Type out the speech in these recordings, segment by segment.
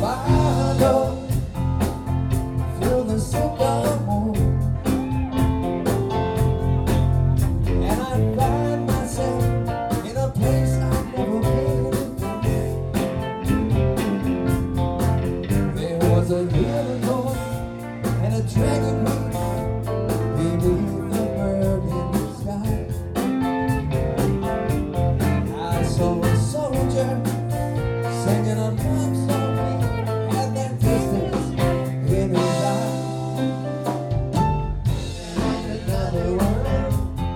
follow through the sycamore, and I find myself in a place I've never been. There was a unicorn and a dragon beneath the burning sky. I saw a soldier singing a love song at that distance in his eye. In another world,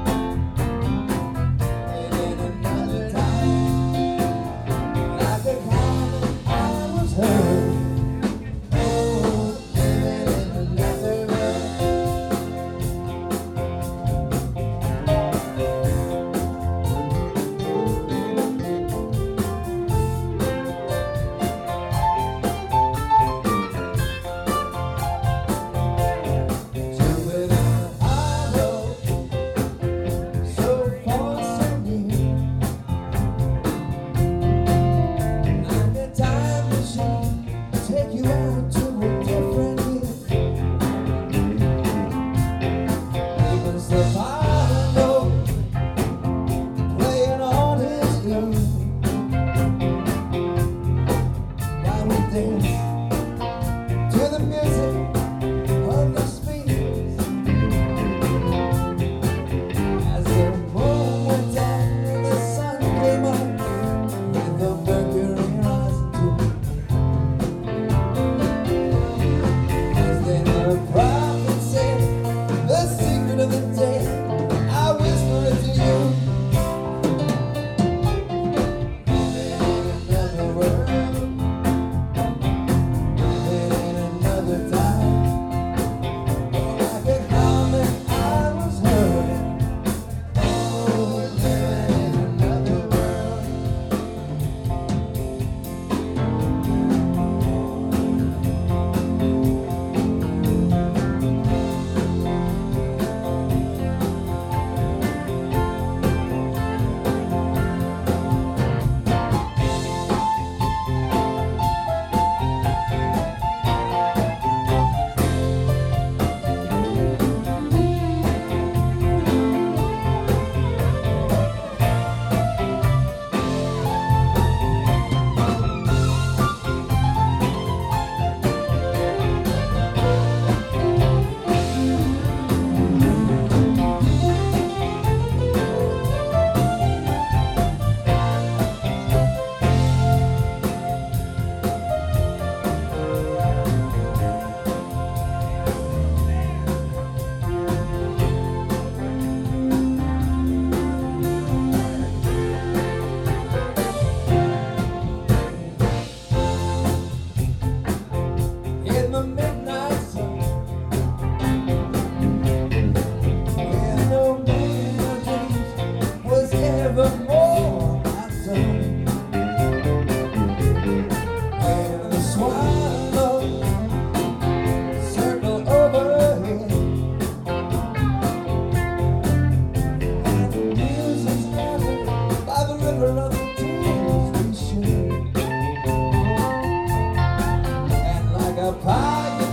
and in another time, like a comet I was heard. Oh, living in another world. Take you out to a different year. Even Stefano playing on his drum. Now we dance to the music of the speakers as the moon went down and the sun came up with the Mercury rising too. The prophet said, the secret of the day, I whisper it to you. Living in another world, living in another time. Like a comet I was hurting. Oh, living in another world. In the midnight sun, where no man of dreams was ever more undone, where the swallows circle overhead, and the music's gathered by the river of the tears we shed, and like a pie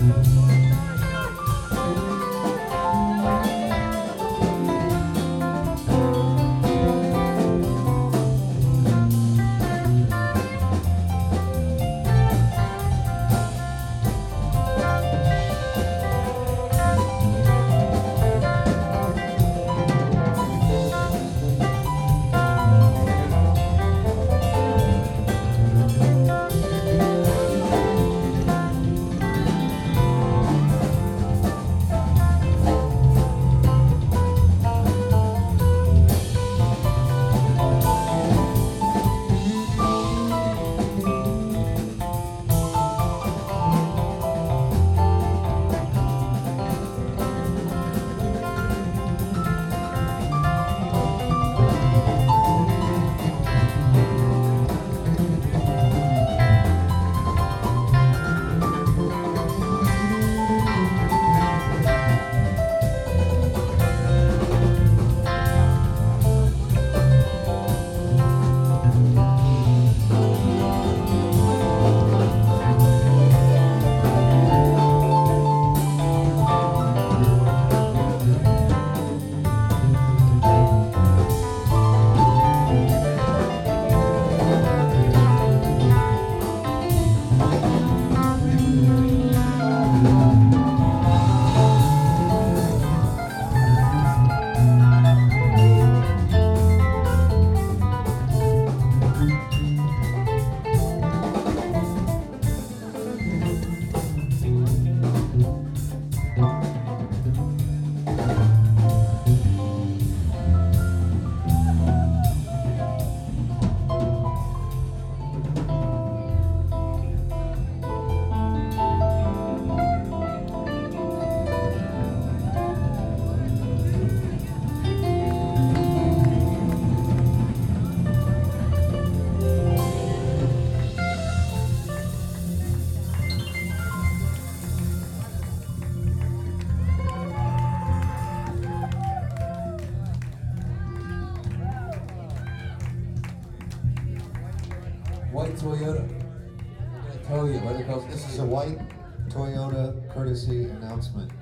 White Toyota. I'm gonna tell you, right across. This is a white Toyota courtesy announcement.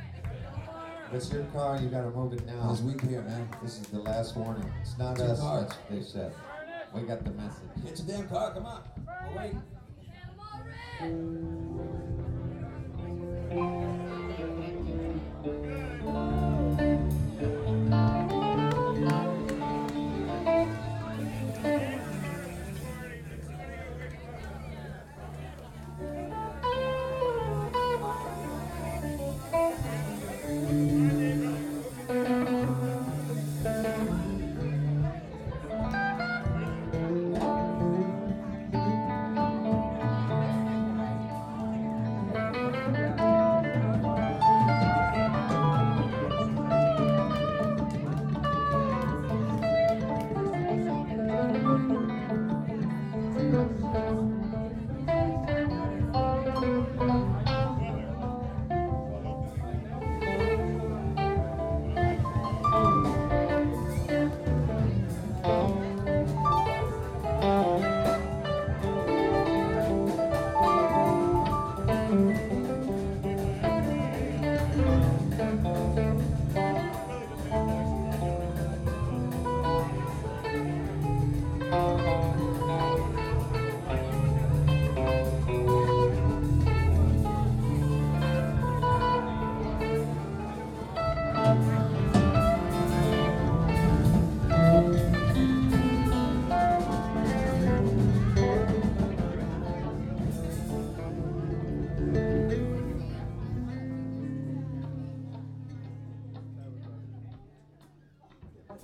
If it's your car, you gotta move it now. It's weak here, man. This is the last warning. It's not It's your us, car. that's what they said. We got the message. Get your damn car, come on. Oh, wait.